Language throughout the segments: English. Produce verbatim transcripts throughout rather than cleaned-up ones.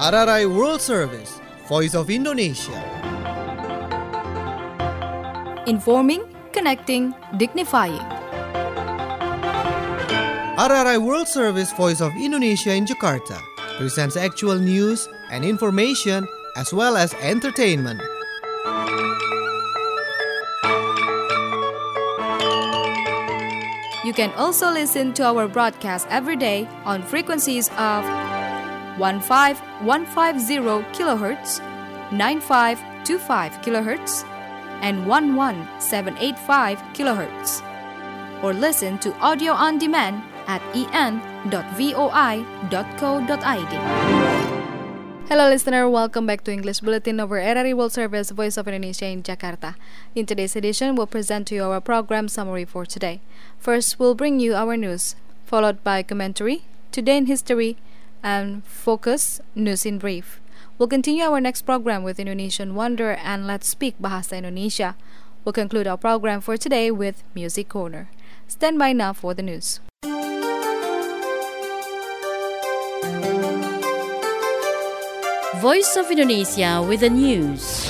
R R I World Service, Voice of Indonesia. Informing, connecting, dignifying. R R I World Service, Voice of Indonesia in Jakarta presents actual news and information as well as entertainment. You can also listen to our broadcast every day on frequencies of fifteen fifteen kilohertz, ninety-five twenty-five kilohertz, and eleven seven eighty-five kilohertz. Or listen to audio on demand at e n dot voi dot co dot i d. Hello listener, welcome back to English Bulletin of R R I World Service, Voice of Indonesia in Jakarta. In today's edition, we'll present to you our program summary for today. First, we'll bring you our news, followed by commentary, Today in History, and Focus News in Brief. We'll continue our next program with Indonesian Wonder and Let's Speak Bahasa Indonesia. We'll conclude our program for today with Music Corner. Stand by now for the news. Voice of Indonesia with the news.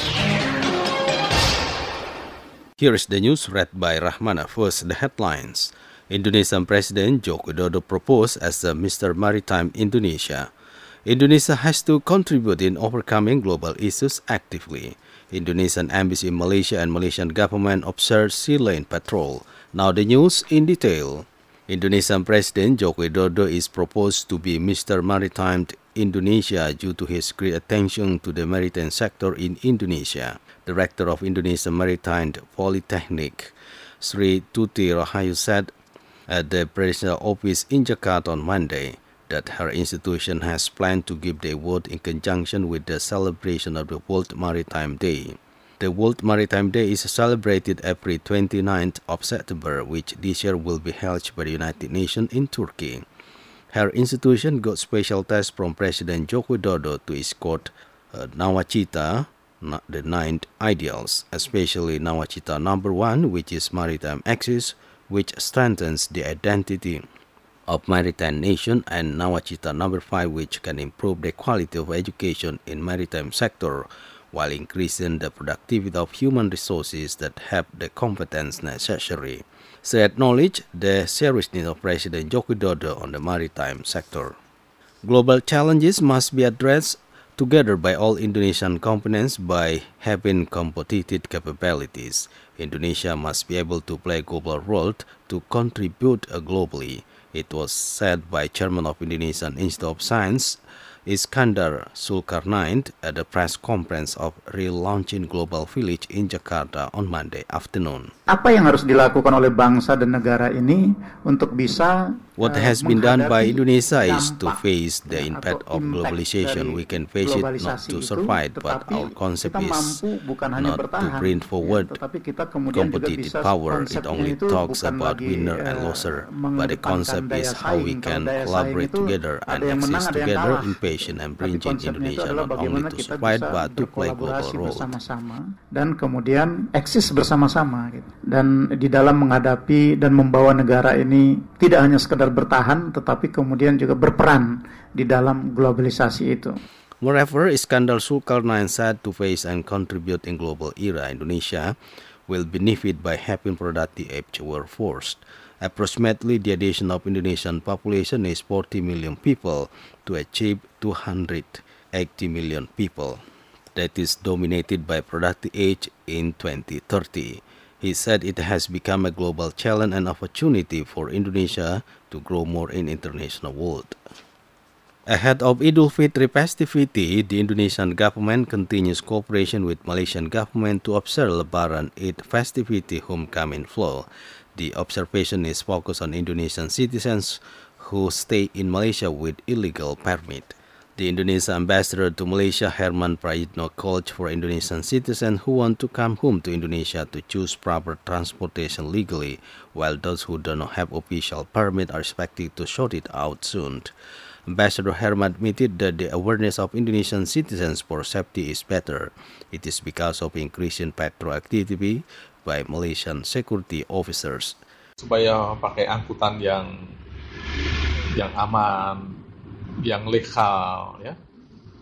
Here is the news read by Rahmana. First, the headlines. Indonesian President Joko Widodo proposed as the Mister Maritime Indonesia. Indonesia has to contribute in overcoming global issues actively. Indonesian embassy in Malaysia and Malaysian government observed sea lane patrol. Now the news in detail. Indonesian President Joko Widodo is proposed to be Mister Maritime Indonesia due to his great attention to the maritime sector in Indonesia. Director of Indonesian Maritime Polytechnic, Sri Tuti Rahayu, said at the presidential office in Jakarta on Monday that her institution has planned to give the award in conjunction with the celebration of the World Maritime Day. The World Maritime Day is celebrated every twenty-ninth of September, which this year will be held by the United Nations in Turkey. Her institution got special task from President Joko Widodo to escort uh, Nawacita, the nine ideals, especially Nawacita number one, which is Maritime Axis, which strengthens the identity of maritime nation, and Nawacita number five, which can improve the quality of education in maritime sector while increasing the productivity of human resources that have the competence necessary. She acknowledged the seriousness of President Joko Widodo on the maritime sector. Global challenges must be addressed together by all Indonesian components by having competitive capabilities. Indonesia must be able to play a global role to contribute globally. It was said by Chairman of Indonesian Institute of Science, Iskandar Zulkarnain, at the press conference of relaunching Global Village in Jakarta on Monday afternoon. Apa yang harus dilakukan oleh bangsa dan negara ini untuk bisa What has been done by Indonesia is to face the impact of globalization. We can face it not to survive, but our concept is not to bring forward competitive power. It only talks about winner and loser, but the concept is how we can collaborate together and exist together in patience and bringing Indonesia not only to survive but to play global role. Dan kemudian eksis bersama-sama, dan di dalam menghadapi dan membawa negara ini tidak hanya sekedar bertahan, tetapi kemudian juga berperan di dalam globalisasi itu. Moreover, Iskandar Zulkarnain said to face and contribute in global era, Indonesia will benefit by having productive age workforce. Approximately the addition of Indonesian population is forty million people to achieve two hundred eighty million people. That is dominated by productive age in twenty thirty. He said it has become a global challenge and opportunity for Indonesia to grow more in international world. Ahead of Idul Fitri festivity, the Indonesian government continues cooperation with Malaysian government to observe Lebaran Eid festivity homecoming flow. The observation is focused on Indonesian citizens who stay in Malaysia with illegal permit. The Indonesian ambassador to Malaysia, Herman Prayitno, called for Indonesian citizens who want to come home to Indonesia to choose proper transportation legally, while those who do not have official permit are expected to sort it out soon. Ambassador Herman admitted that the awareness of Indonesian citizens for safety is better. It is because of increasing patrol activity by Malaysian security officers. Supaya pakai angkutan yang yang aman, yang legal, ya,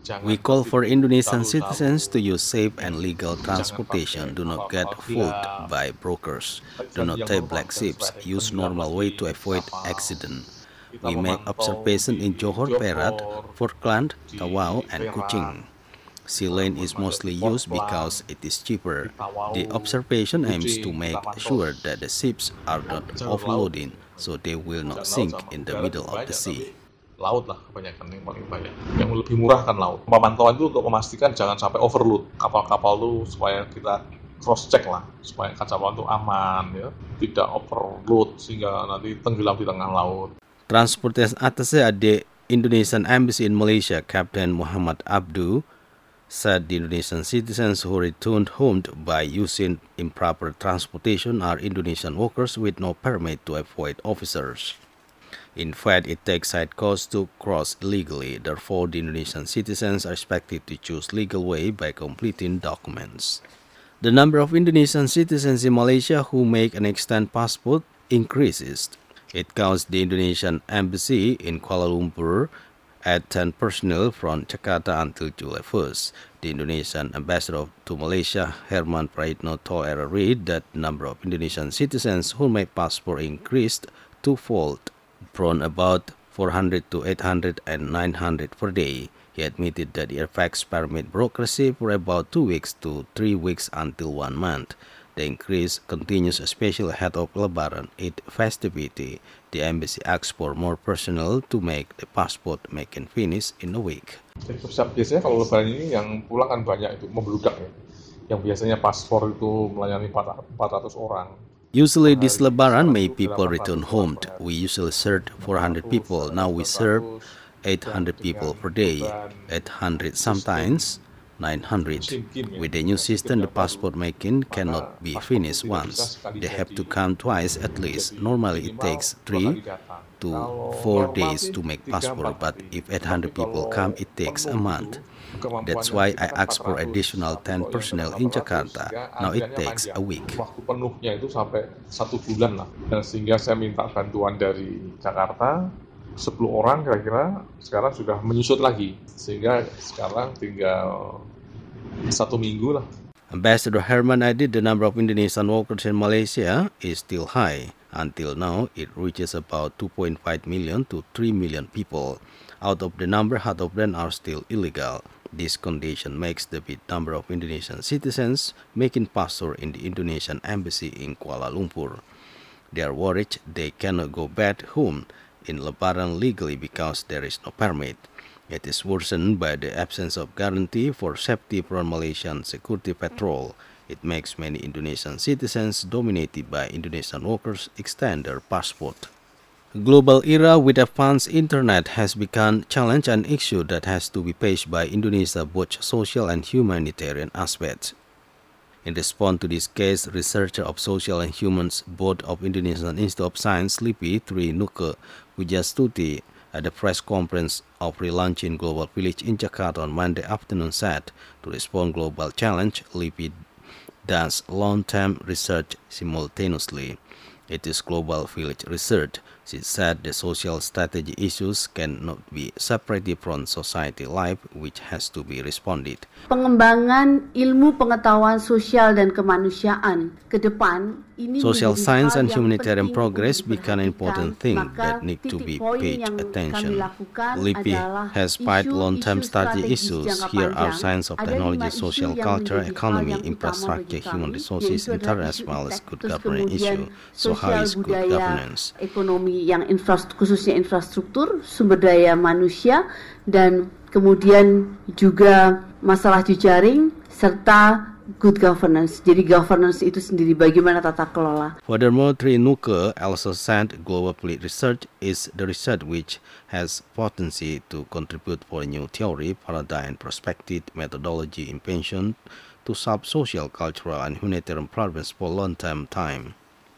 We call for Indonesian citizens to use safe and legal transportation. Do not get fooled by brokers. Do not take black sheep. Use normal way to avoid accident. We make observation in Johor Perat, Forkland, Tawau, and Kuching. Sea lane is mostly used because it is cheaper. The observation aims to make sure that the ships are not overloading, so they will not sink in the middle of the sea. Laut lah kebanyakan yang paling banyak. Yang lebih murah kan laut. Pemantauan itu untuk memastikan jangan sampai overload kapal-kapal itu supaya kita cross check lah supaya kapal itu aman ya, tidak overload sehingga nanti tenggelam di tengah laut. Transportation Attaché at the Indonesian Embassy in Malaysia, Captain Muhammad Abdu, said the Indonesian citizens who returned home by using improper transportation are Indonesian workers with no permit to avoid officers. In fact, it takes side costs to cross illegally. Therefore, the Indonesian citizens are expected to choose legal way by completing documents. The number of Indonesian citizens in Malaysia who make an extant passport increases. It counts the Indonesian embassy in Kuala Lumpur at ten personnel from Jakarta until July first. The Indonesian ambassador to Malaysia, Herman Praitno, told R R I that the number of Indonesian citizens who make passport increased twofold, from about four hundred to eight hundred and nine hundred per day. He admitted that the effects permit bureaucracy for about two weeks to three weeks until one month. The increase continues especially ahead of Lebaran Eid festivity. The embassy asks for more personnel to make the passport making finish in a week. Jadi biasanya kalau Lebaran ini yang pulang kan banyak itu membludak ya. Yang biasanya paspor itu melayani empat ratus orang. Usually this Lebaran, many people return home. We usually serve four hundred people. Now we serve eight hundred people per day. eight hundred sometimes nine hundred. With the new system, the passport making cannot be finished once. They have to come twice at least. Normally it takes three to four days to make passport, but if eight hundred people come, it takes a month. That's why I asked for additional ten personnel in Jakarta. Now it takes a week. Waktu penuhnya itu sampai satu bulan lah. Dan sehingga saya minta bantuan dari Jakarta, sepuluh orang kira-kira sekarang sudah menyusut lagi. Sehingga sekarang tinggal satu minggu lah. Ambassador Herman added the number of Indonesian workers in Malaysia is still high. Until now, it reaches about two point five million to three million people. Out of the number, half of them are still illegal. This condition makes the big number of Indonesian citizens making passport in the Indonesian embassy in Kuala Lumpur. They are worried they cannot go back home in Lebaran legally because there is no permit. It is worsened by the absence of guarantee for safety from Malaysian security patrol. It makes many Indonesian citizens dominated by Indonesian workers extend their passport. Global era with advanced internet has become challenge and issue that has to be faced by Indonesia both social and humanitarian aspects. In response to this case, researcher of social and humans board of Indonesian Institute of Science LIPI Tri Nuke Wijastuti at the press conference of relaunching Global Village in Jakarta on Monday afternoon said to respond global challenge, LIPI does long-term research simultaneously. It is Global Village research. She said the social strategy issues cannot be separated from society life, which has to be responded. Pengembangan ilmu pengetahuan sosial dan kemanusiaan ke depan ini social science and humanitarian progress become an important thing that need to be paid attention. LIPI has five long-term strategy issues. Here are science of technology, social, culture, economy, infrastructure, human resources, internet, as well as good governance issue. So how is good governance? Ekonomi yang infrastruktur, khususnya infrastruktur, sumber daya manusia, dan kemudian juga masalah jejaring serta good governance. Jadi governance itu sendiri bagaimana tata kelola. Furthermore, Tri Nuke also said global fleet research is the research which has potency to contribute for a new theory, paradigm, perspective, methodology, invention to solve social, cultural, and humanitarian problems for a long-term time.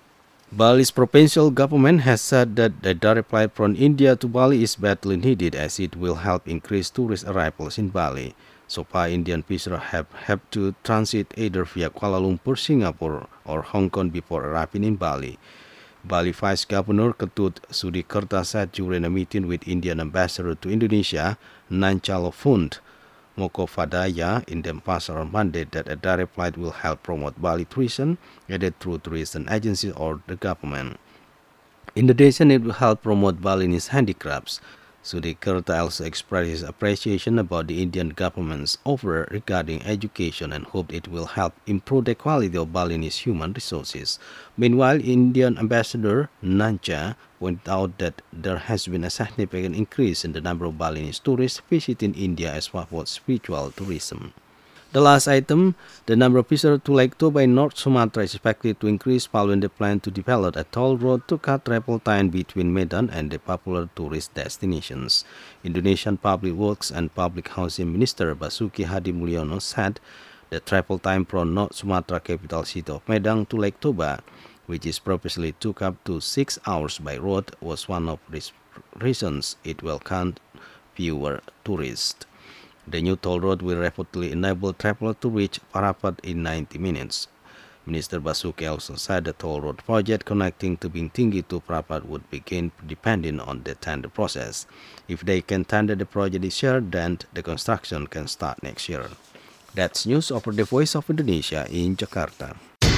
Bali's provincial government has said that the direct flight from India to Bali is badly needed as it will help increase tourist arrivals in Bali. So far, Indian visitors have had to transit either via Kuala Lumpur, Singapore, or Hong Kong before arriving in Bali. Bali Vice Governor Ketut Sudikerta said during a meeting with Indian Ambassador to Indonesia, Nancalo Fund, Mokofadaya in Denpasar on Monday that a direct flight will help promote Bali tourism, either through tourism agencies or the government. In addition, it will help promote Balinese handicrafts. Sudhikirta also expressed his appreciation about the Indian government's offer regarding education and hoped it will help improve the quality of Balinese human resources. Meanwhile, Indian Ambassador Nancha pointed out that there has been a significant increase in the number of Balinese tourists visiting India as well as spiritual tourism. The last item, the number of visitors to Lake Toba in North Sumatra is expected to increase following the plan to develop a toll road to cut travel time between Medan and the popular tourist destinations. Indonesian Public Works and Public Housing Minister Basuki Hadi Mulyono said the travel time from North Sumatra capital city of Medan to Lake Toba, which is previously took up to six hours by road, was one of the reasons it will count fewer tourists. The new toll road will reportedly enable travelers to reach Parapat in ninety minutes. Minister Basuki also said the toll road project connecting Tebing Tinggi to Parapat would begin depending on the tender process. If they can tender the project this year, then the construction can start next year. That's news over the Voice of Indonesia in Jakarta.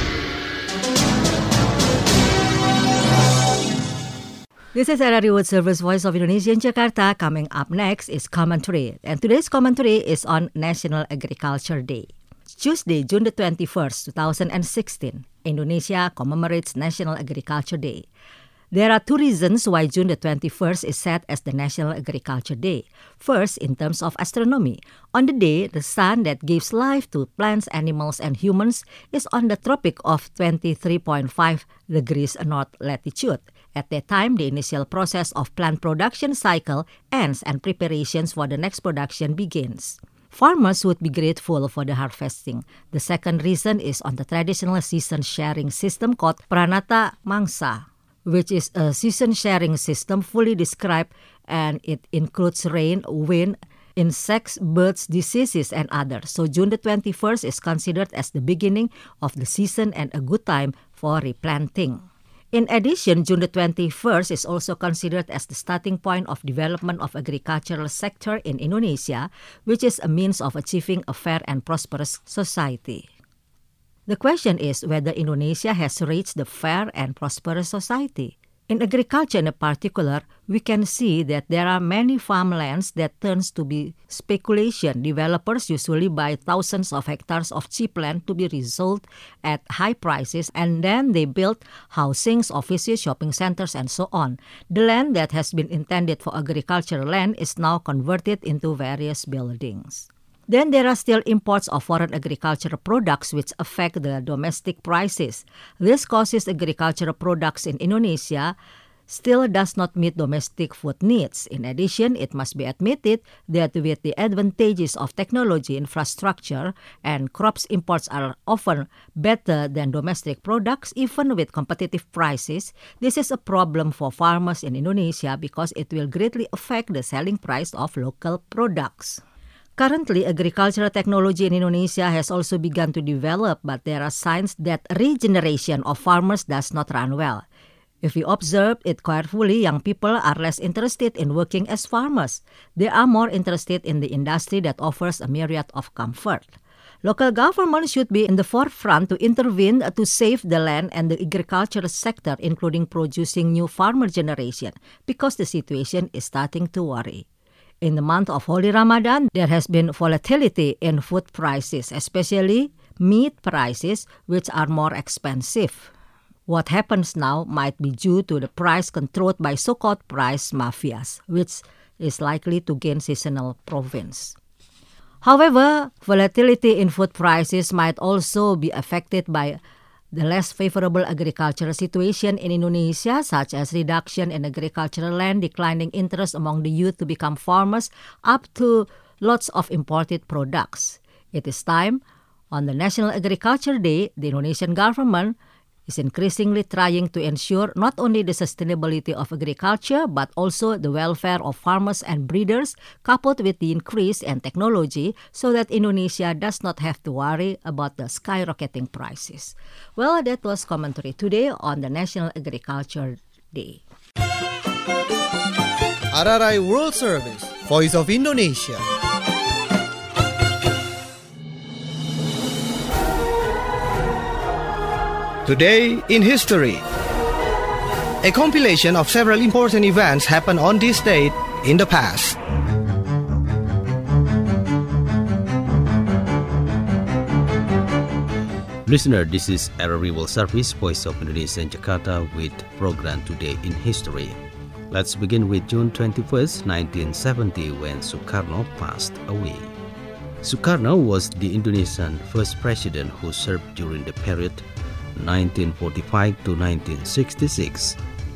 This is R R I World Service Voice of Indonesia in Jakarta. Coming up next is commentary. And today's commentary is on National Agriculture Day. Tuesday, June the twenty-first, two thousand sixteen, Indonesia commemorates National Agriculture Day. There are two reasons why June the twenty-first is set as the National Agriculture Day. First, in terms of astronomy. On the day, the sun that gives life to plants, animals, and humans is on the tropic of twenty-three point five degrees north latitude. At that time, the initial process of plant production cycle ends and preparations for the next production begins. Farmers would be grateful for the harvesting. The second reason is on the traditional season sharing system called Pranata Mangsa, which is a season sharing system fully described, and it includes rain, wind, insects, birds, diseases, and others. So June the twenty-first is considered as the beginning of the season and a good time for replanting. In addition, June the twenty-first is also considered as the starting point of development of agricultural sector in Indonesia, which is a means of achieving a fair and prosperous society. The question is whether Indonesia has reached the fair and prosperous society. In agriculture in particular, we can see that there are many farmlands that turns to be speculation. Developers usually buy thousands of hectares of cheap land to be resold at high prices, and then they build housings, offices, shopping centers, and so on. The land that has been intended for agricultural land is now converted into various buildings. Then there are still imports of foreign agricultural products which affect the domestic prices. This causes agricultural products in Indonesia still does not meet domestic food needs. In addition, it must be admitted that with the advantages of technology infrastructure and crops imports are often better than domestic products, even with competitive prices, this is a problem for farmers in Indonesia because it will greatly affect the selling price of local products. Currently, agricultural technology in Indonesia has also begun to develop, but there are signs that regeneration of farmers does not run well. If we observe it carefully, young people are less interested in working as farmers. They are more interested in the industry that offers a myriad of comfort. Local government should be in the forefront to intervene to save the land and the agricultural sector, including producing new farmer generation, because the situation is starting to worry. In the month of Holy Ramadan, there has been volatility in food prices, especially meat prices, which are more expensive. What happens now might be due to the price controlled by so-called price mafias, which is likely to gain seasonal province. However, volatility in food prices might also be affected by the less favorable agricultural situation in Indonesia, such as reduction in agricultural land, declining interest among the youth to become farmers, up to lots of imported products. It is time, on the National Agriculture Day, the Indonesian government is increasingly trying to ensure not only the sustainability of agriculture, but also the welfare of farmers and breeders, coupled with the increase in technology, so that Indonesia does not have to worry about the skyrocketing prices. Well, that was commentary today on the National Agriculture Day. R R I World Service, Voice of Indonesia. Today in History. A compilation of several important events happened on this date in the past. Listener, this is Arari World Service, Voice of Indonesia in Jakarta with program Today in History. Let's begin with June twenty-first, nineteen seventy, when Sukarno passed away. Sukarno was the Indonesian first president who served during the period nineteen forty-five to nineteen sixty-six.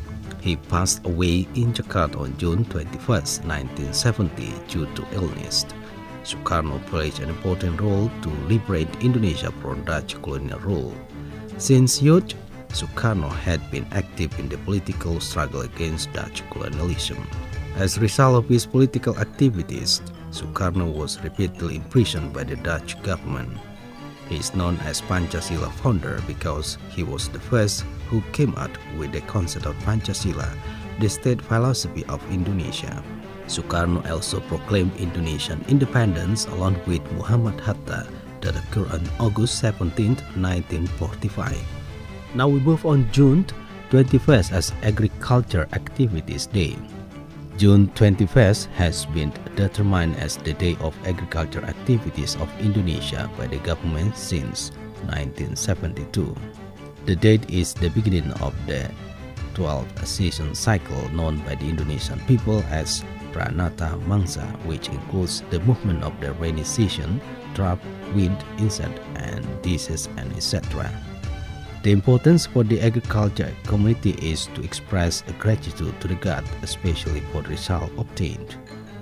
He passed away in Jakarta on June twenty-first, nineteen seventy due to illness. Sukarno played an important role to liberate Indonesia from Dutch colonial rule. Since youth, Sukarno had been active in the political struggle against Dutch colonialism. As a result of his political activities, Sukarno was repeatedly imprisoned by the Dutch government. He is known as Pancasila founder because he was the first who came out with the concept of Pancasila, the state philosophy of Indonesia. Sukarno also proclaimed Indonesian independence along with Muhammad Hatta that occurred on August seventeenth, nineteen forty-five. Now we move on June twenty-first as Agriculture Activities Day. June twenty-first has been determined as the Day of Agriculture Activities of Indonesia by the government since nineteen seventy-two. The date is the beginning of the twelfth season cycle known by the Indonesian people as Pranata Mangsa, which includes the movement of the rainy season, drought, wind, insect, and disease, and et cetera. The importance for the agriculture community is to express gratitude to the God, especially for the result obtained.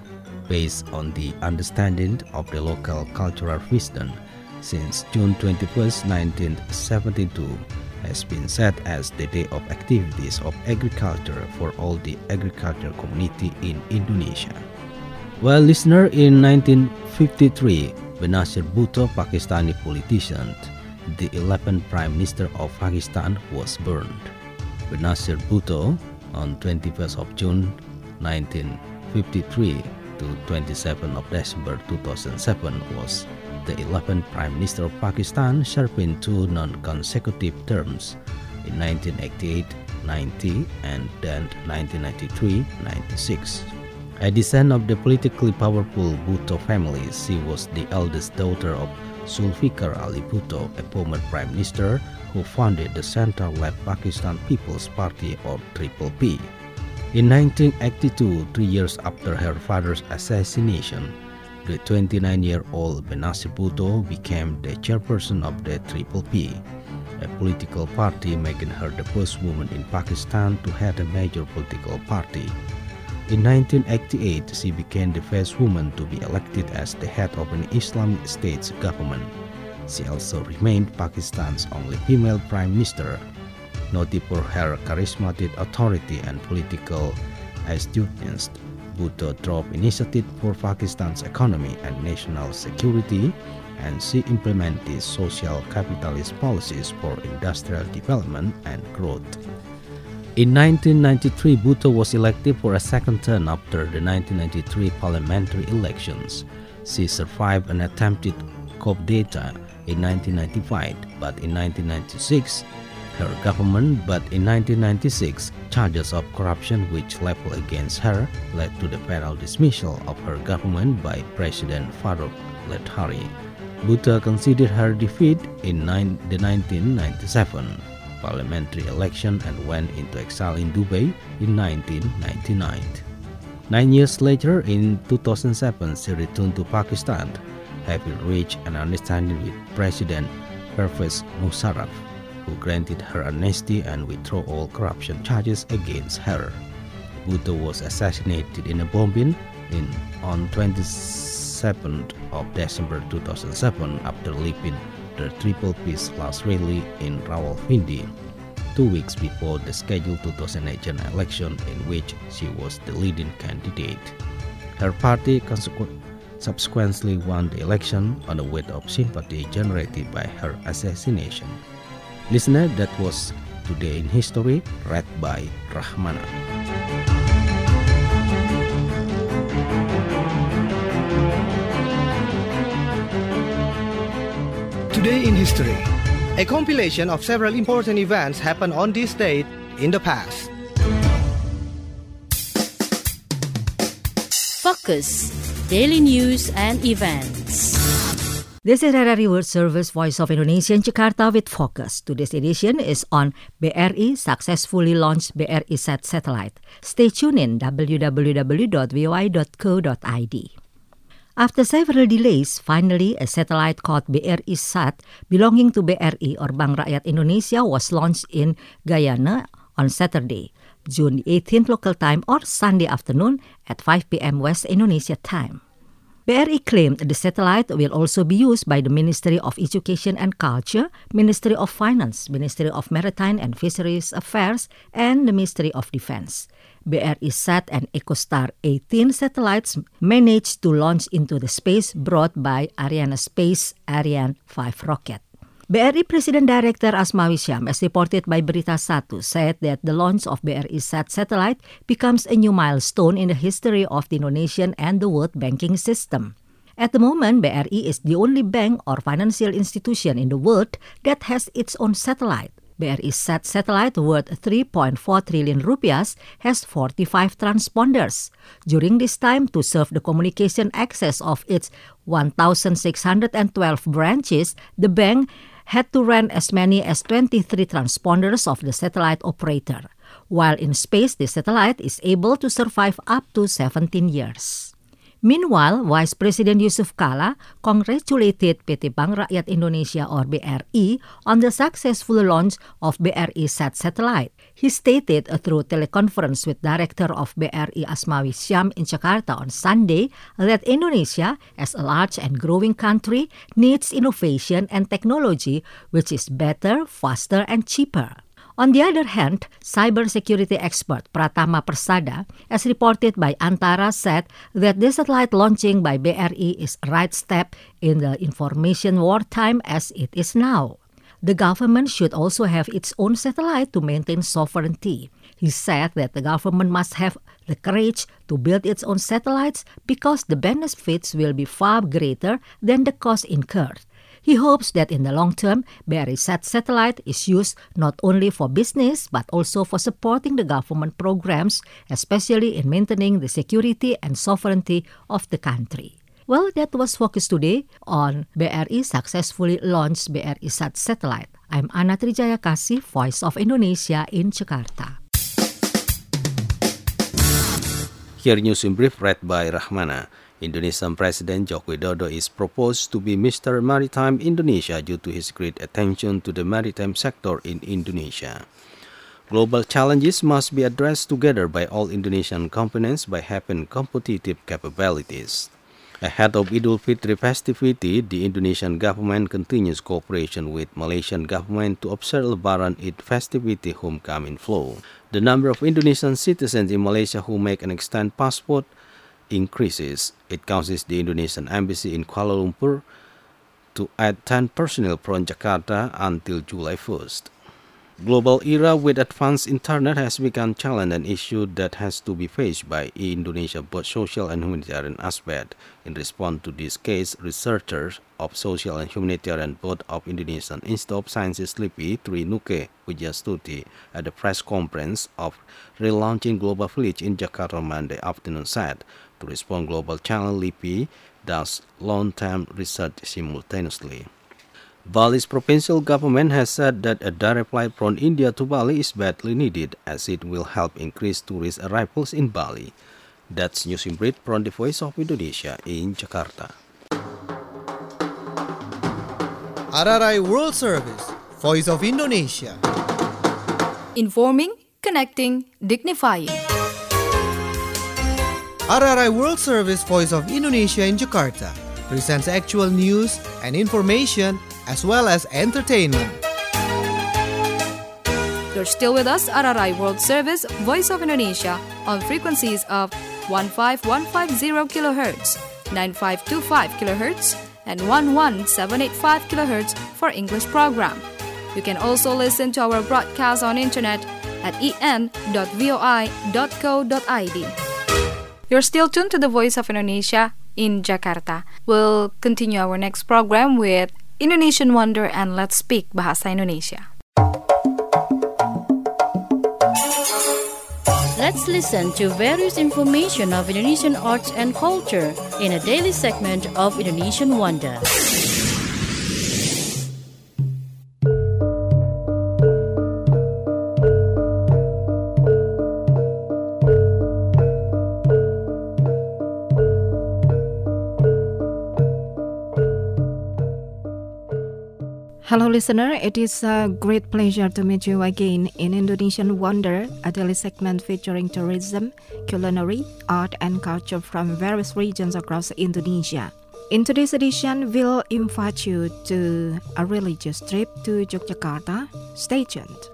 Based on the understanding of the local cultural wisdom, since June twenty-first, nineteen seventy-two, has been set as the Day of Activities of Agriculture for all the agriculture community in Indonesia. Well, listener, in nineteen fifty-three, Benazir Bhutto, Pakistani politician, the eleventh Prime Minister of Pakistan, was burned. Benazir Bhutto, on twenty-first of June nineteen fifty-three to twenty-seventh of December two thousand seven, was the eleventh Prime Minister of Pakistan, serving two non-consecutive terms in nineteen eighty-eight ninety and then nineteen ninety-three ninety-six. A descendant of the politically powerful Bhutto family, she was the eldest daughter of Zulfikar Ali Bhutto, a former Prime Minister who founded the center-left Pakistan People's Party, or Triple P. In nineteen eighty-two, three years after her father's assassination, the twenty-nine-year-old Benazir Bhutto became the chairperson of the Triple P, a political party, making her the first woman in Pakistan to head a major political party. In nineteen eighty-eight, she became the first woman to be elected as the head of an Islamic State government. She also remained Pakistan's only female prime minister, noted for her charismatic authority and political astuteness. Bhutto drove initiatives for Pakistan's economy and national security, and she implemented social capitalist policies for industrial development and growth. In nineteen ninety-three, Bhutto was elected for a second term after the nineteen ninety-three parliamentary elections. She survived an attempted coup d'etat in nineteen ninety-five, but in nineteen ninety-six, her government, but in nineteen ninety-six, charges of corruption which leveled against her led to the final dismissal of her government by President Farouk Ledhari. Bhutto considered her defeat in the nineteen ninety-seven parliamentary election and went into exile in Dubai in nineteen ninety-nine. Nine years later, in two thousand seven, she returned to Pakistan, having reached an understanding with President Pervez Musharraf, who granted her amnesty and withdrew all corruption charges against her. Bhutto was assassinated in a bombing in, on twenty-seventh of December two thousand seven after leaving the Triple P's last rally in Rawalpindi, two weeks before the scheduled two thousand eight general election in which she was the leading candidate. Her party consequently subsequently won the election on the weight of sympathy generated by her assassination. Listener, that was Today in History, read by Rahmana. Today in History. a compilation of several important events happened on this date in the past. Focus, daily news and events. This is R R I World Service Voice of Indonesia in Jakarta with Focus. Today's edition is on B R I successfully launched B R I Sat satellite. Stay tuned in w w w dot v o i dot co dot i d. After several delays, finally a satellite called B R I Sat belonging to B R I or Bank Rakyat Indonesia was launched in Guyana on Saturday, June eighteenth local time or Sunday afternoon at five p.m. West Indonesia time. B R I claimed the satellite will also be used by the Ministry of Education and Culture, Ministry of Finance, Ministry of Maritime and Fisheries Affairs, and the Ministry of Defense. B R I Sat and EcoStar eighteen satellites managed to launch into the space brought by Arianespace Ariane five rocket. B R I President Director Asmawi Syam, as reported by Berita Satu, said that the launch of B R I Sat satellite becomes a new milestone in the history of the Indonesian and the world banking system. At the moment, B R I is the only bank or financial institution in the world that has its own satellite. B R I Sat satellite worth three point four trillion rupiahs has forty-five transponders. During this time, to serve the communication access of its one thousand six hundred twelve branches, the bank had to rent as many as twenty-three transponders of the satellite operator. While in space, the satellite is able to survive up to seventeen years. Meanwhile, Vice President Yusuf Kala congratulated P T Bank Rakyat Indonesia or B R I on the successful launch of B R I Sat satellite. He stated through teleconference with Director of B R I Asmawi Syam in Jakarta on Sunday that Indonesia, as a large and growing country, needs innovation and technology which is better, faster, and cheaper. On the other hand, cybersecurity expert Pratama Persada, as reported by Antara, said that the satellite launching by B R I is a right step in the information wartime as it is now. The government should also have its own satellite to maintain sovereignty. He said that the government must have the courage to build its own satellites because the benefits will be far greater than the cost incurred. He hopes that in the long term, B R I Sat satellite is used not only for business but also for supporting the government programs, especially in maintaining the security and sovereignty of the country. Well, that was Focus today on B R I successfully launched B R I Sat satellite. I'm Ana Trijaya Kasih, Voice of Indonesia in Jakarta. Here news in brief read by Rahmana. Indonesian President Joko Widodo is proposed to be Mister Maritime Indonesia due to his great attention to the maritime sector in Indonesia. Global challenges must be addressed together by all Indonesian components by having competitive capabilities. Ahead of Idul Fitri festivity, the Indonesian government continues cooperation with Malaysian government to observe Lebaran Eid festivity homecoming flow. The number of Indonesian citizens in Malaysia who make an extant passport increases. It causes the Indonesian Embassy in Kuala Lumpur to add ten personnel from Jakarta until July first. Global era with advanced internet has become challenge and issue that has to be faced by Indonesia both social and humanitarian aspect. In response to this case, researchers of social and humanitarian board of Indonesian Institute of Sciences LIPI, Trinuke Wijastuti, at the press conference of relaunching Global Village in Jakarta Monday afternoon said, to respond global challenge, LIPI does long-term research simultaneously. Bali's provincial government has said that a direct flight from India to Bali is badly needed as it will help increase tourist arrivals in Bali. That's news in brief from the Voice of Indonesia in Jakarta. R R I World Service, Voice of Indonesia. Informing, connecting, dignifying. R R I World Service, Voice of Indonesia in Jakarta presents actual news and information as well as entertainment. You're still with us, R R I World Service, Voice of Indonesia, on frequencies of fifteen fifty kilohertz, ninety-five twenty-five kilohertz, and eleven seventy-eight kilohertz for English program. You can also listen to our broadcast on internet at e n dot v o i dot co dot i d. You're still tuned to the Voice of Indonesia in Jakarta. We'll continue our next program with Indonesian Wonder and Let's Speak Bahasa Indonesia. Let's listen to various information of Indonesian arts and culture in a daily segment of Indonesian Wonder. Hello listener, it is a great pleasure to meet you again in Indonesian Wonder, a daily segment featuring tourism, culinary, art and culture from various regions across Indonesia. In today's edition, we'll invite you to a religious trip to Yogyakarta. Stay tuned.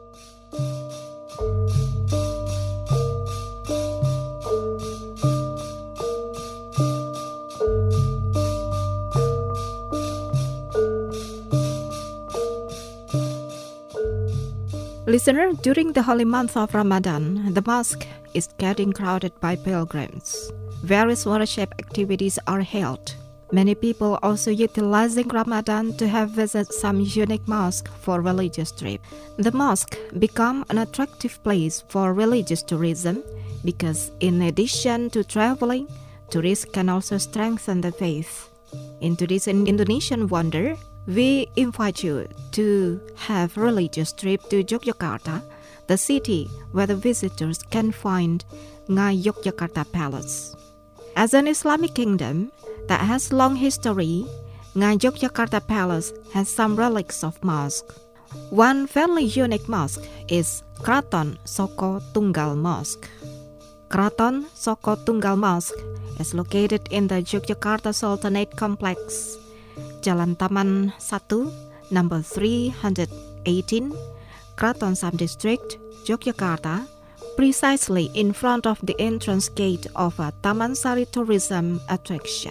Listener, during the holy month of Ramadan, the mosque is getting crowded by pilgrims. Various worship activities are held. Many people also utilizing Ramadan to have visit some unique mosque for religious trip. The mosque become an attractive place for religious tourism because in addition to traveling, tourists can also strengthen the faith. In today's Indonesian Wonder, we invite you to have a religious trip to Yogyakarta, the city where the visitors can find Ngai Yogyakarta Palace. As an Islamic kingdom that has long history, Ngai Yogyakarta Palace has some relics of mosque. One fairly unique mosque is Kraton Soko Tunggal Mosque. Kraton Soko Tunggal Mosque is located in the Yogyakarta Sultanate Complex, Jalan Taman satu, number three hundred eighteen, Kraton Subdistrict, Yogyakarta, precisely in front of the entrance gate of a Taman Sari tourism attraction.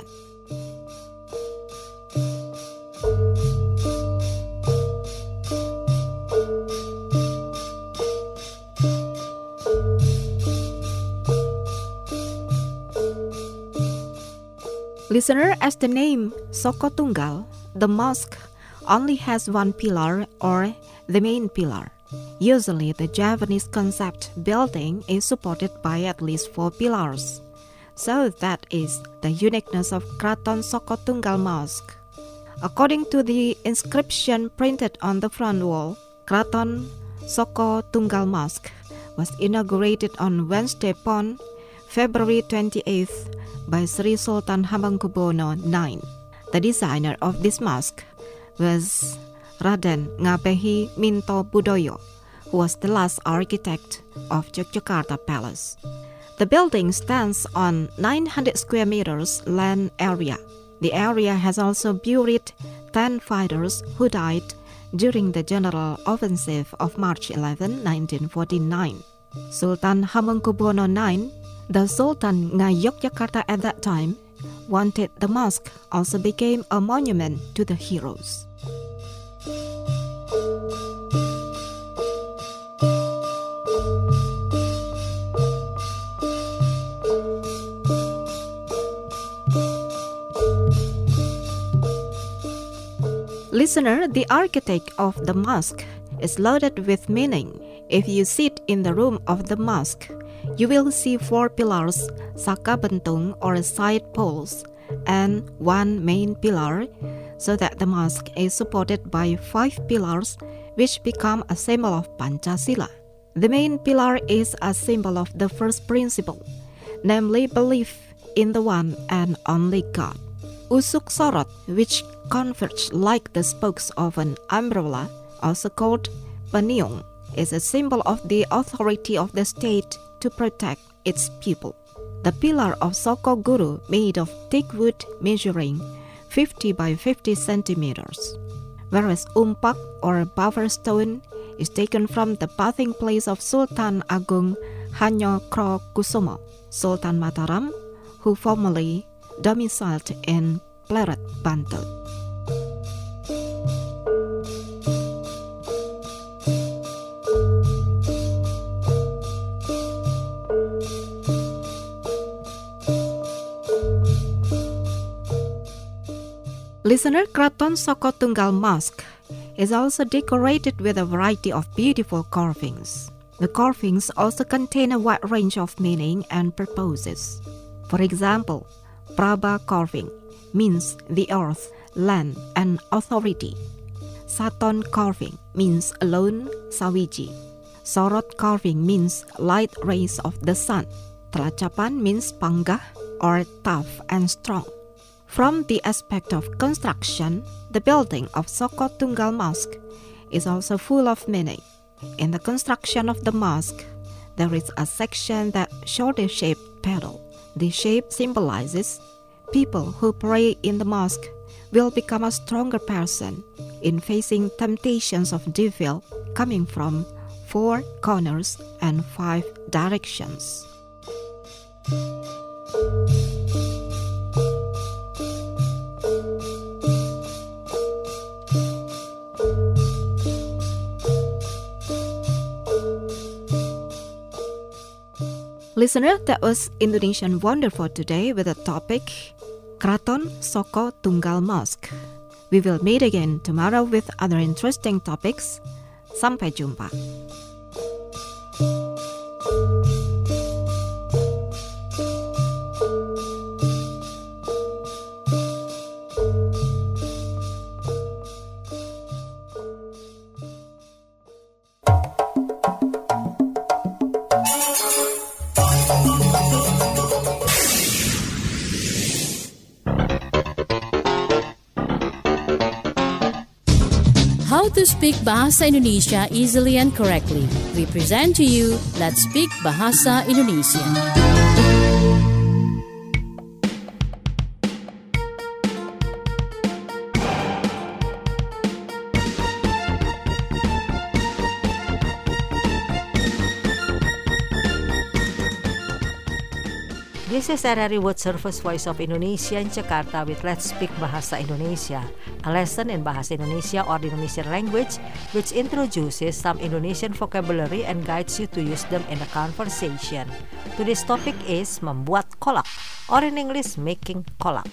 Listener, as the name Soko Tunggal, the mosque only has one pillar or the main pillar. Usually, the Javanese concept building is supported by at least four pillars. So that is the uniqueness of Kraton Soko Tunggal Mosque. According to the inscription printed on the front wall, Kraton Soko Tunggal Mosque was inaugurated on Wednesday Pon, February twenty-eighth, by Sri Sultan Hamengkubuwono the ninth. The designer of this mosque was Raden Ngabehi Minto Budoyo, who was the last architect of Yogyakarta Palace. The building stands on nine hundred square meters land area. The area has also buried ten fighters who died during the general offensive of March eleventh, nineteen forty-nine. Sultan Hamengkubuwono the ninth, the Sultan Ngai Yogyakarta at that time, wanted the mosque also became a monument to the heroes. Listener, the architect of the mosque is loaded with meaning. If you sit in the room of the mosque, you will see four pillars, sakabentung or side poles, and one main pillar, so that the mosque is supported by five pillars, which become a symbol of Pancasila. The main pillar is a symbol of the first principle, namely belief in the one and only God. Usuk sorot, which converge like the spokes of an umbrella, also called paniung, is a symbol of the authority of the state to protect its people. The pillar of Soko Guru made of thick wood measuring fifty by fifty centimeters, whereas umpak or buffer stone is taken from the bathing place of Sultan Agung Hanyokrokusumo, Sultan Mataram, who formerly domiciled in Pleret, Banten. Listener, Kraton Soko Tunggal Mosque is also decorated with a variety of beautiful carvings. The carvings also contain a wide range of meaning and purposes. For example, Prabha carving means the earth, land, and authority. Saton carving means alone, Sawiji. Sorot carving means light rays of the sun. Telacapan means panggah or tough and strong. From the aspect of construction, the building of Soko Tunggal Mosque is also full of meaning. In the construction of the mosque, there is a section that shoulder-shaped pedal. The shape symbolizes people who pray in the mosque will become a stronger person in facing temptations of devil coming from four corners and five directions. Listener, that was Indonesian Wonder for today with the topic Kraton Soko Tunggal Mosque. We will meet again tomorrow with other interesting topics. Sampai jumpa. How to speak Bahasa Indonesia easily and correctly. We present to you Let's Speak Bahasa Indonesia. This is R R I World Service Voice of Indonesia in Jakarta with Let's Speak Bahasa Indonesia, a lesson in Bahasa Indonesia or the Indonesian language which introduces some Indonesian vocabulary and guides you to use them in a conversation. Today's topic is membuat kolak, or in English, making kolak.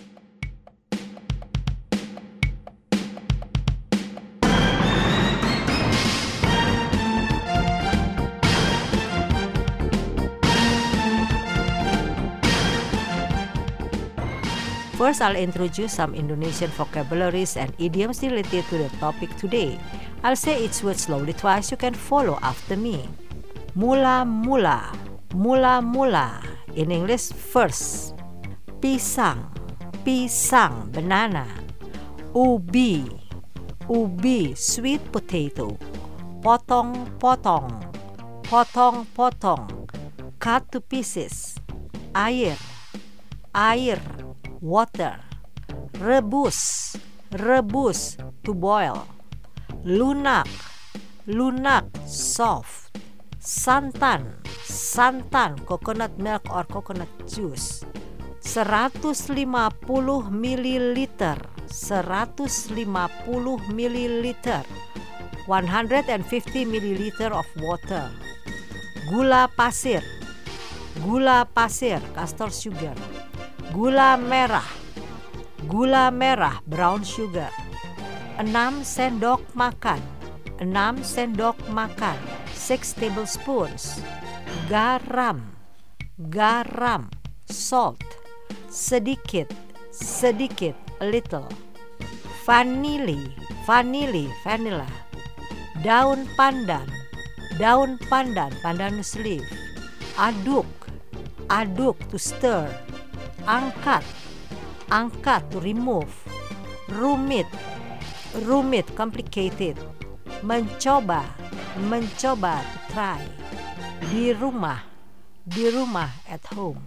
First, I'll introduce some Indonesian vocabularies and idioms related to the topic today. I'll say each word slowly twice. You can follow after me. Mula-mula, mula-mula. In English, first. Pisang, pisang, banana. Ubi, ubi, sweet potato. Potong-potong, potong-potong. Cut to pieces. Air, air. Water. Rebus, rebus, to boil. Lunak, lunak, soft. Santan, santan, coconut milk or coconut juice. seratus lima puluh mililiter, seratus lima puluh mililiter. one hundred fifty mililiter of water. Gula pasir, gula pasir, castor sugar. Gula merah, gula merah, brown sugar. enam sendok makan, enam sendok makan, six tablespoons. Garam, garam, salt, sedikit, sedikit, a little. Vanili, vanili, vanilla. Daun pandan, daun pandan, pandanus leaf. Aduk, aduk, to stir. Angkat, angkat, to remove. Rumit, rumit, complicated. Mencoba, mencoba, to try. Di rumah, di rumah, at home.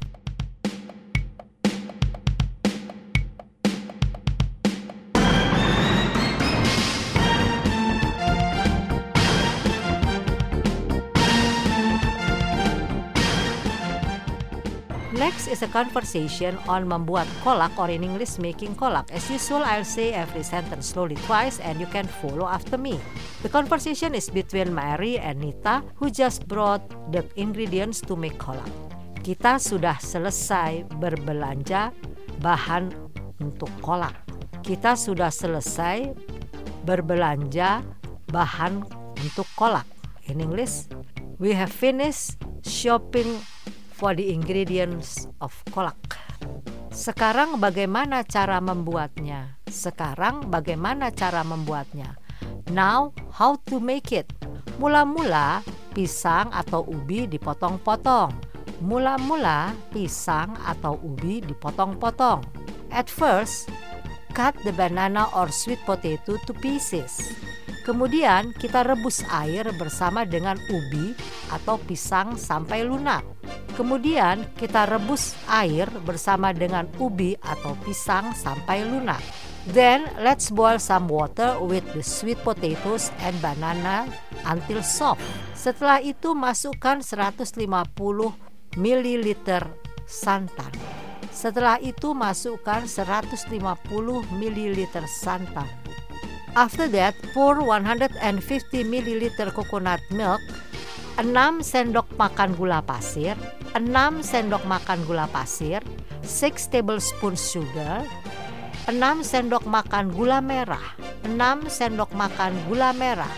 Next is a conversation on membuat kolak, or in English, making kolak. As usual, I'll say every sentence slowly twice and you can follow after me. The conversation is between Mary and Nita, who just brought the ingredients to make kolak. Kita sudah selesai berbelanja bahan untuk kolak. kita sudah selesai berbelanja bahan untuk kolak. In English, we have finished shopping for the ingredients of kolak. Sekarang bagaimana cara membuatnya? Sekarang bagaimana cara membuatnya? Now, how to make it? Mula-mula pisang atau ubi dipotong-potong. Mula-mula pisang atau ubi dipotong-potong. At first, cut the banana or sweet potato to pieces. Kemudian kita rebus air bersama dengan ubi atau pisang sampai lunak. Kemudian kita rebus air bersama dengan ubi atau pisang sampai lunak. Then let's boil some water with the sweet potatoes and banana until soft. Setelah itu masukkan seratus lima puluh mililiter santan. Setelah itu masukkan seratus lima puluh mililiter santan. After that, pour one hundred fifty mililiter coconut milk, enam sendok makan gula pasir, enam sendok makan gula pasir, six tablespoons sugar, enam sendok makan gula merah, enam sendok makan gula merah,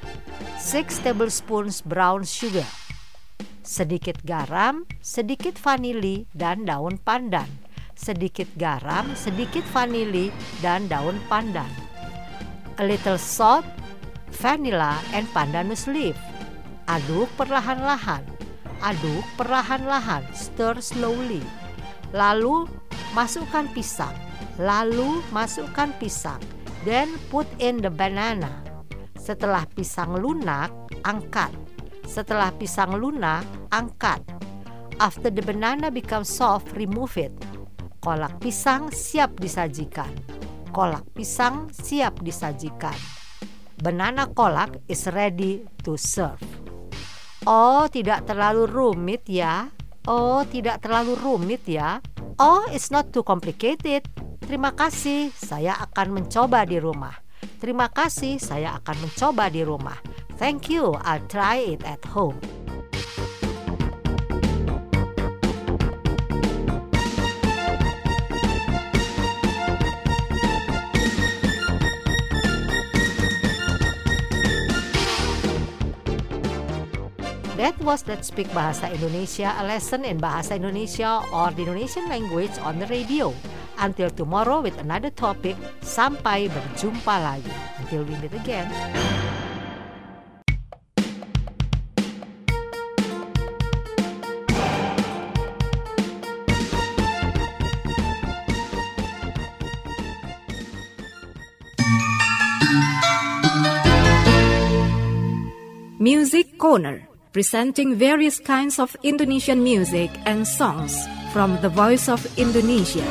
six tablespoons brown sugar, sedikit garam, sedikit vanili dan daun pandan, sedikit garam, sedikit vanili dan daun pandan. A little salt, vanilla, and pandanus leaf. Aduk perlahan-lahan. Aduk perlahan-lahan. Stir slowly. Lalu masukkan pisang. Lalu masukkan pisang. Then put in the banana. Setelah pisang lunak, angkat. Setelah pisang lunak, angkat. After the banana becomes soft, remove it. Kolak pisang siap disajikan. Kolak pisang siap disajikan. Banana kolak is ready to serve. Oh, tidak terlalu rumit ya. Oh, tidak terlalu rumit ya. Oh, it's not too complicated. Terima kasih, saya akan mencoba di rumah. Terima kasih, saya akan mencoba di rumah. Thank you, I'll try it at home. That was Let's Speak Bahasa Indonesia, a lesson in Bahasa Indonesia or the Indonesian language on the radio. Until tomorrow with another topic, sampai berjumpa lagi. Until we meet again. Music Corner, presenting various kinds of Indonesian music and songs from the Voice of Indonesia.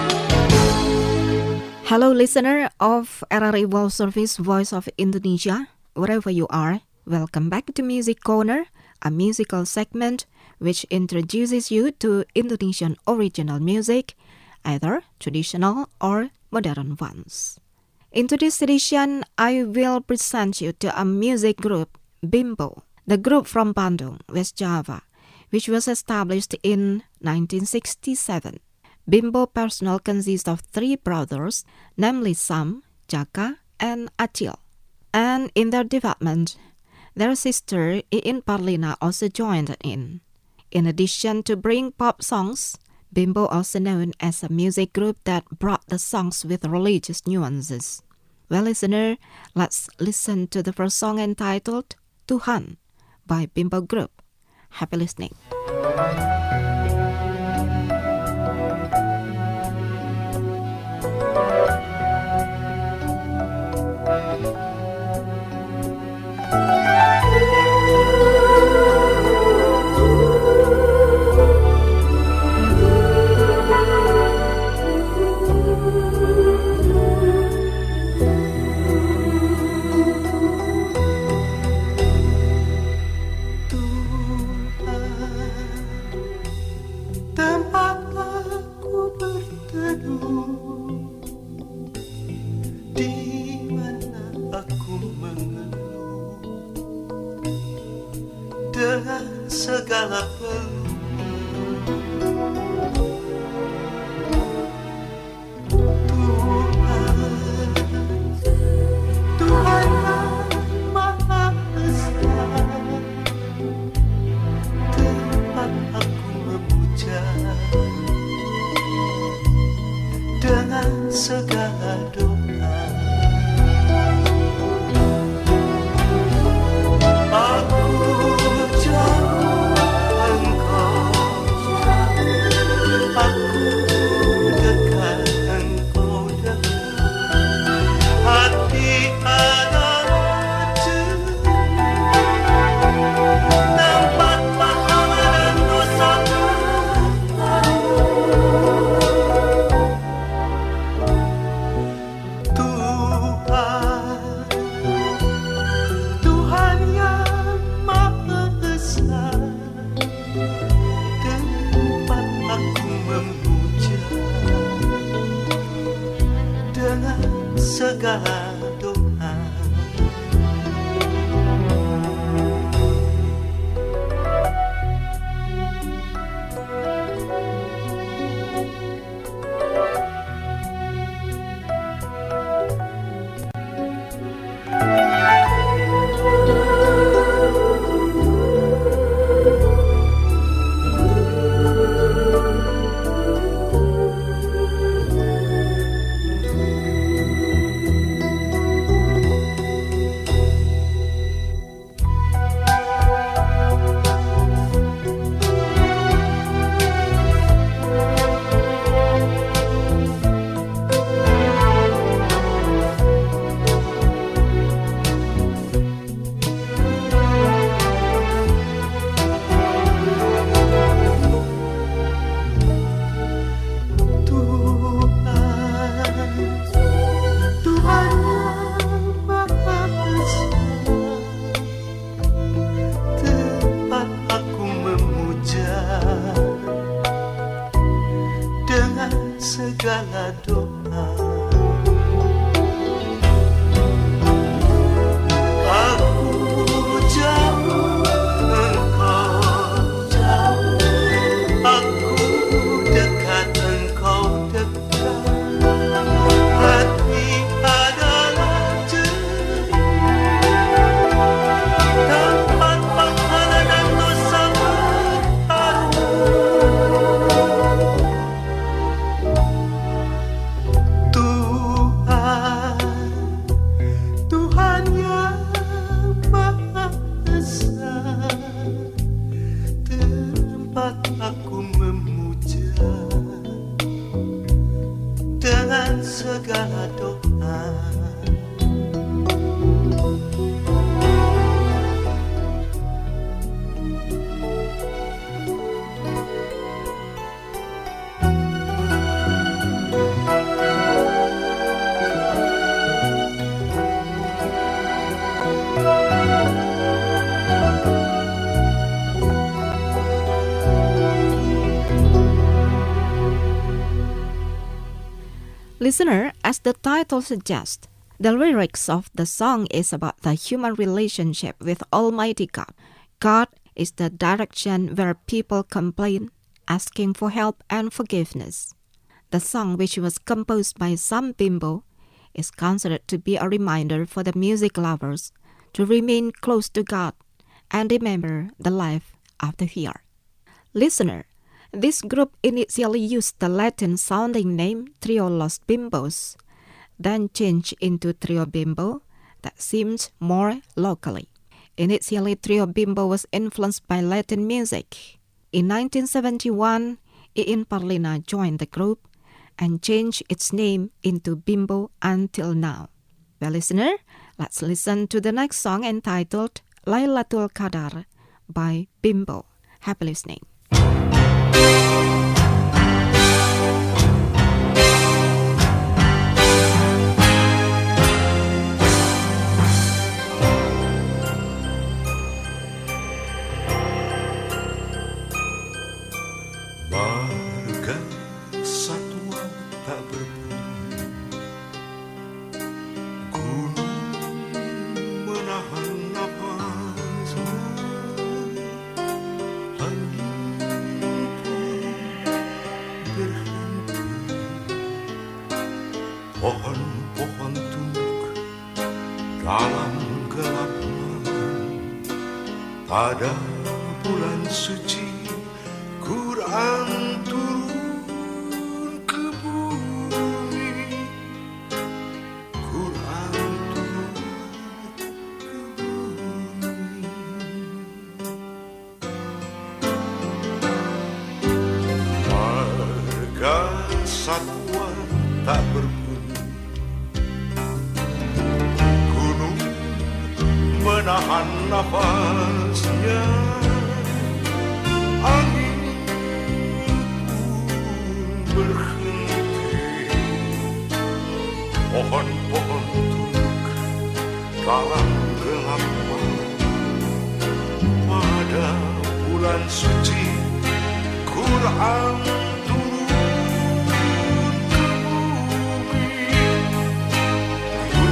Hello listener of R R I World Service Voice of Indonesia, wherever you are, welcome back to Music Corner, a musical segment which introduces you to Indonesian original music, either traditional or modern ones. In today's edition, I will present you to a music group, Bimbo. The group from Bandung, West Java, which was established in nineteen sixty-seven. Bimbo personnel consists of three brothers, namely Sam, Jaka, and Acil. And in their development, their sister Iin Parlina also joined in. In addition to bring pop songs, Bimbo also known as a music group that brought the songs with religious nuances. Well, listener, let's listen to the first song entitled Tuhan by Bimbo Group. Happy listening. Segala peluh Tuhan segala doa. Segala doa, aku jauh, engkau jauh, aku dekat, engkau dekat, hati adalah jernih, tempat pahala dan dosa bertaruh. Segala doa, Listener, as the title suggests, the lyrics of the song is about the human relationship with Almighty God. God is the direction where people complain, asking for help and forgiveness. The song, which was composed by Sam Bimbo, is considered to be a reminder for the music lovers to remain close to God and remember the life after here. Listener, this group initially used the Latin-sounding name Trio Los Bimbos, then changed into Trio Bimbo that seemed more locally. Initially, Trio Bimbo was influenced by Latin music. In nineteen seventy-one, Iin Parlina joined the group and changed its name into Bimbo until now. Well, listener, let's listen to the next song entitled Lailatul Qadar by Bimbo. Happy listening. Marga satwa tak berbunyi, gunung menahan napasnya, angin pun berhenti, pohon-pohon tunduk dalam gelap malam pada bulan suci. Quran turun ke bumi, Quran turun ke bumi. Marga satwa tak berbunyi, gunung menahan nafasnya, angin berhenti, pohon-pohon tunduk dalam gelap malam pada bulan suci. Quran turun ke bumi,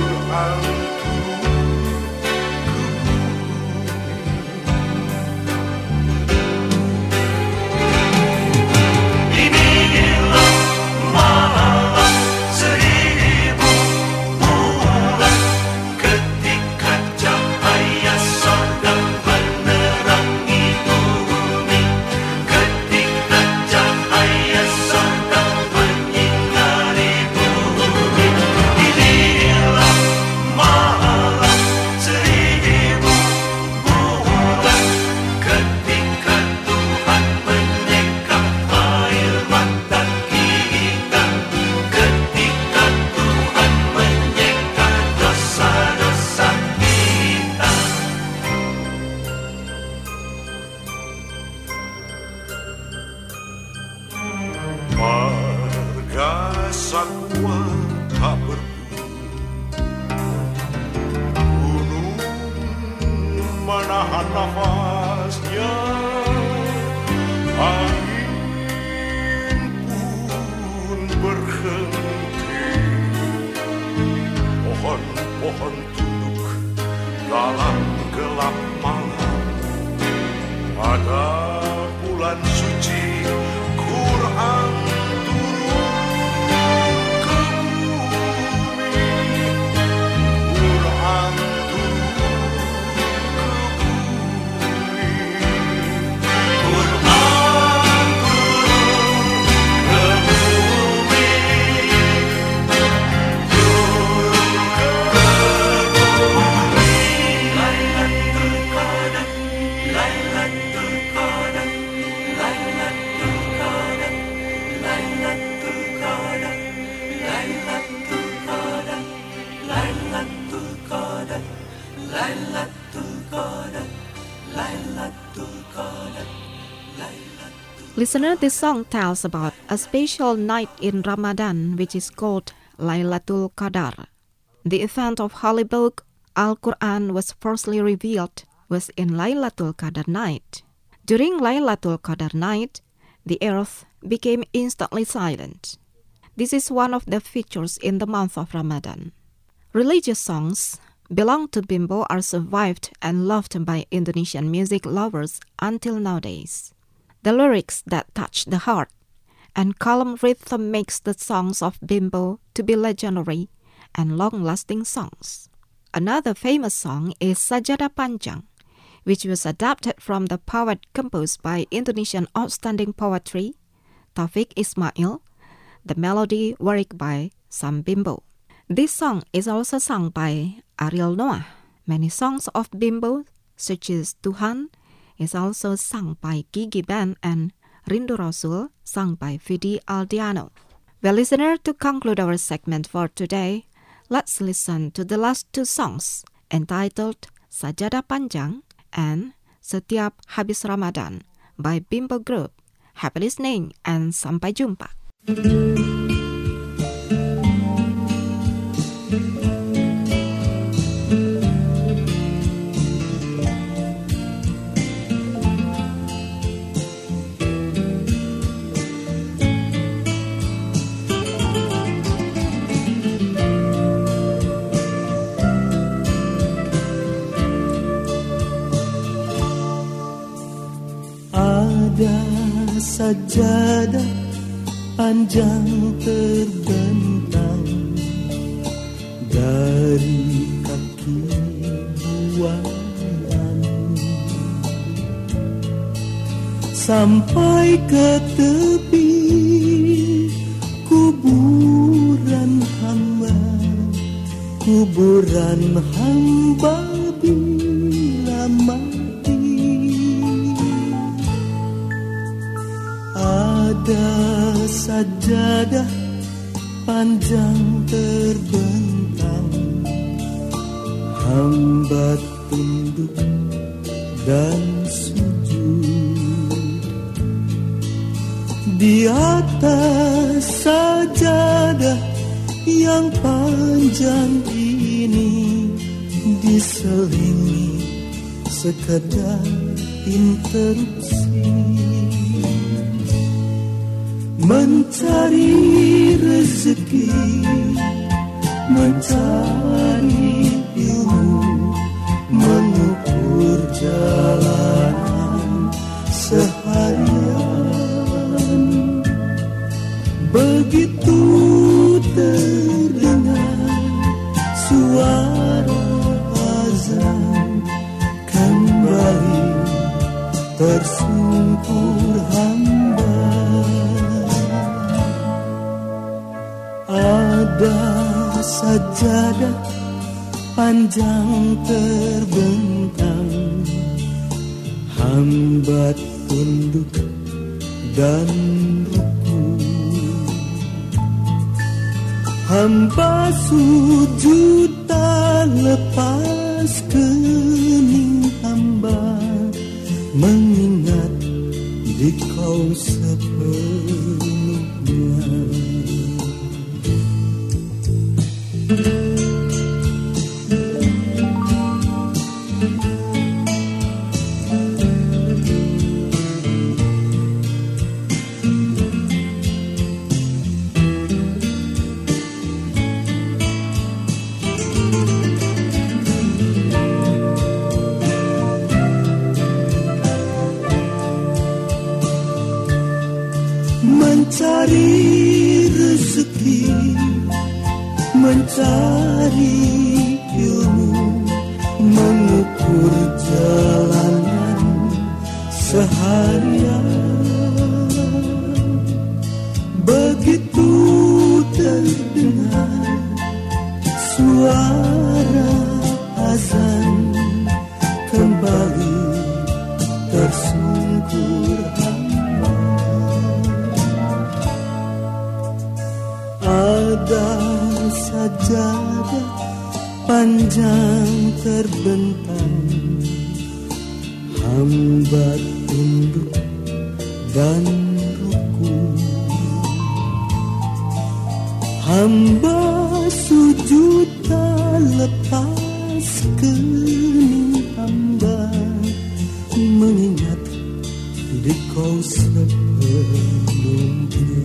bulan suci Quran Listener, this song tells about a special night in Ramadan which is called Laylatul Qadar. The event of Holy Book Al-Quran was firstly revealed was in Laylatul Qadar night. During Laylatul Qadar night, the earth became instantly silent. This is one of the features in the month of Ramadan. Religious songs belong to Bimbo are survived and loved by Indonesian music lovers until nowadays. The lyrics that touch the heart and calm rhythm makes the songs of Bimbo to be legendary and long-lasting songs. Another famous song is Sajadah Panjang, which was adapted from the poem composed by Indonesian outstanding poetry, Taufik Ismail, the melody worked by Sam Bimbo. This song is also sung by Ariel Noah. Many songs of Bimbo, such as Tuhan, is also sung by Gigi Band and Rindu Rasul, sung by Vidi Aldiano. Well, listener, to conclude our segment for today, let's listen to the last two songs entitled Sajadah Panjang and Setiap Habis Ramadan by Bimbo Group. Happy listening and sampai jumpa. Sajadah panjang terbentang dari kaki buayan sampai ke tepi kuburan hamba, kuburan hamba bila mati. Ada sajadah panjang terbentang, hamba tunduk dan sujud. Di atas sajadah yang panjang ini diselingi sekedar interupsi, mencari rezeki, mencari ilmu, mengukur jalanan seharian. Begitu terdengar suara azan, kembali tersungkur hamba. Ada sajadah panjang terbentang, hamba tunduk dan ruku, hamba sujud tak lepas kening hamba, mengingat dikau sepenuhnya. mencari rezeki, mencari ilmu, mengukur jalanan seharian. Begitu terdengar suara azan, kembali tersungkur hamba. Ada sajadah panjang terbentang, hamba tunduk dan rukuk. Hamba sujud tak lepas kening hamba, mengingat Dikau sebelumnya,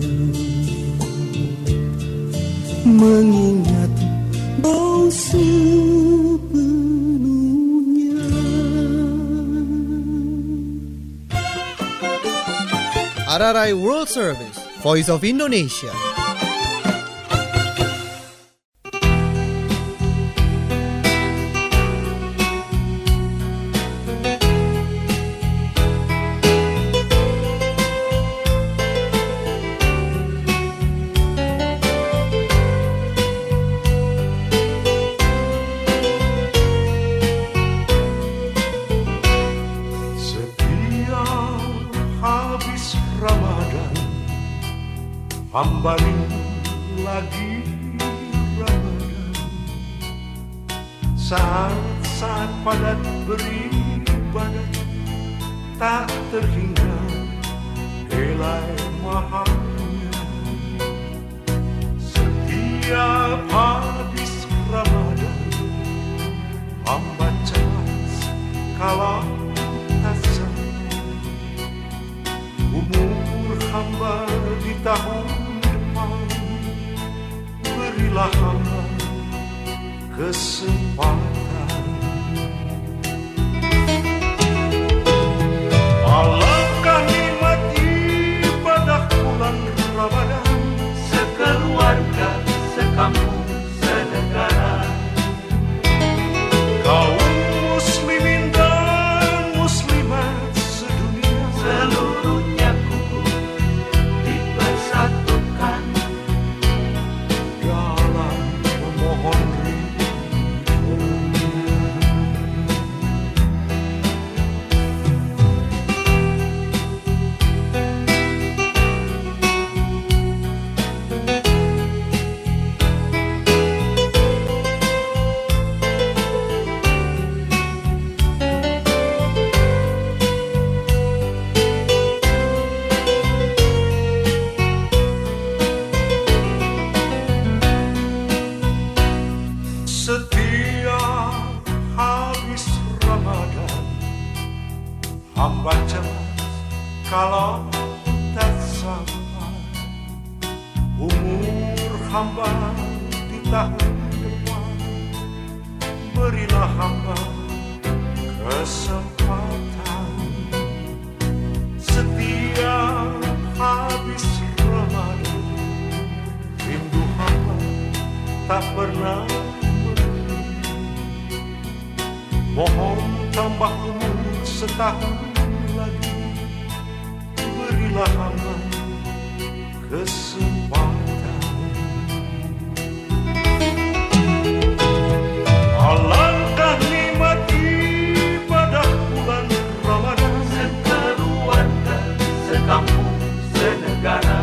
mengingat Kau sepenuhnya. R R I World Service, Voice of Indonesia. Hamba rindu lagi Ramadan, saat-saat padat beribadah, tak terhingga helai mahamnya. Setiap habis Ramadan, hamba cemas kalau tak sampai umur hamba di tahun berilah hamba kesempatan. Alangkah nikmat ibadah bulan Ramadan, sekeluarga, sekampung, senegara. Kaum muslimin dan muslimat sedunia, seluruhnya kukuh dipersatukan dalam memohon ridhonya. Setiap habis Ramadan, hamba cemas kalau tak sampai umur hamba di tahun depan. Berilah hamba kesempatan. Setiap habis Ramadan, rindu hamba tak pernah. Mohon tambah umur setahun lagi, berilah hamba kesempatan. Alangkah nikmat ibadah bulan Ramadan, sekeluarga, sekampung, senegara.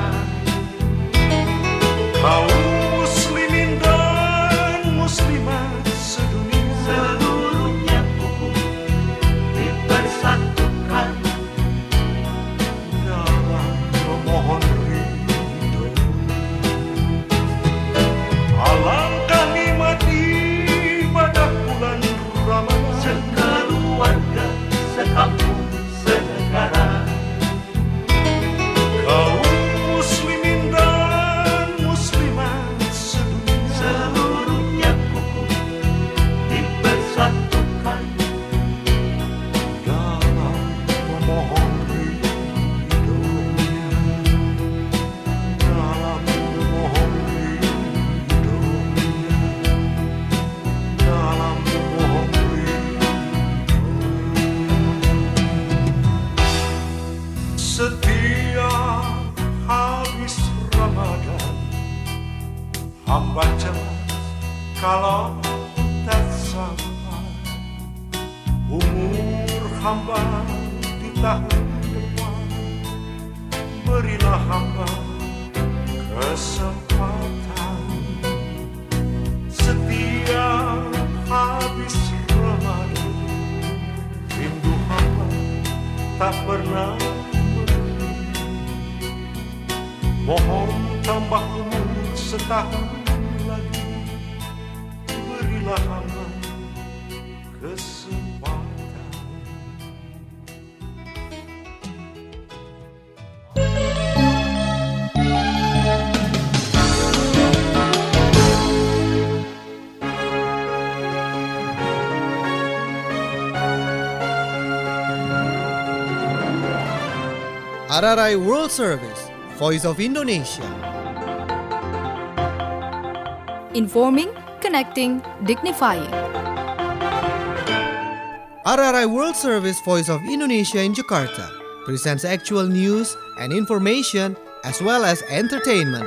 Kaum muslimin dan muslimat sedunia, seluruhnya kukuh dipersatukan dalam memohon ridho. Alangkah nikmat ibadah bulan Ramadan, sekeluarga, sekampung, senegara. Setiap habis Ramadan, hamba cemas kalau tak sampai umur hamba di tahun depan. Berilah hamba kesempatan. Setiap habis Ramadan, rindu hamba tak pernah berhenti. Mohon tambah umur setahun lagi, berilah hamba kesempatan. R R I World Service, Voice of Indonesia. Informing, connecting, dignifying. R R I World Service, Voice of Indonesia in Jakarta presents actual news and information as well as entertainment.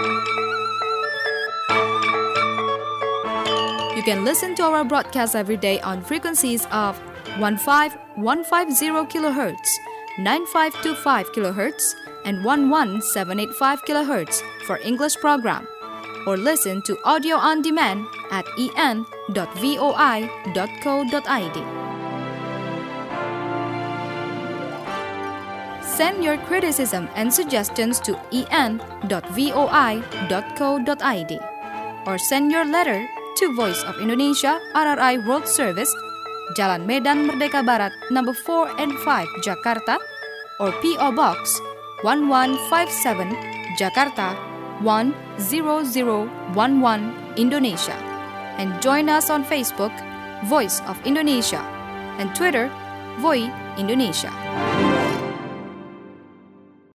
You can listen to our broadcast every day on frequencies of fifteen fifty kilohertz, ninety-five twenty-five kilohertz, and eleven seven eighty-five kilohertz for English program. Or listen to audio on demand at e n dot voi dot co dot i d. Send your criticism and suggestions to e n dot voi dot co dot i d or send your letter to Voice of Indonesia R R I World Service, Jalan Medan Merdeka Barat, number four and five, Jakarta, or P O Box one one five seven, Jakarta one zero zero one one, Indonesia. And join us on Facebook, Voice of Indonesia, and Twitter, Voi Indonesia.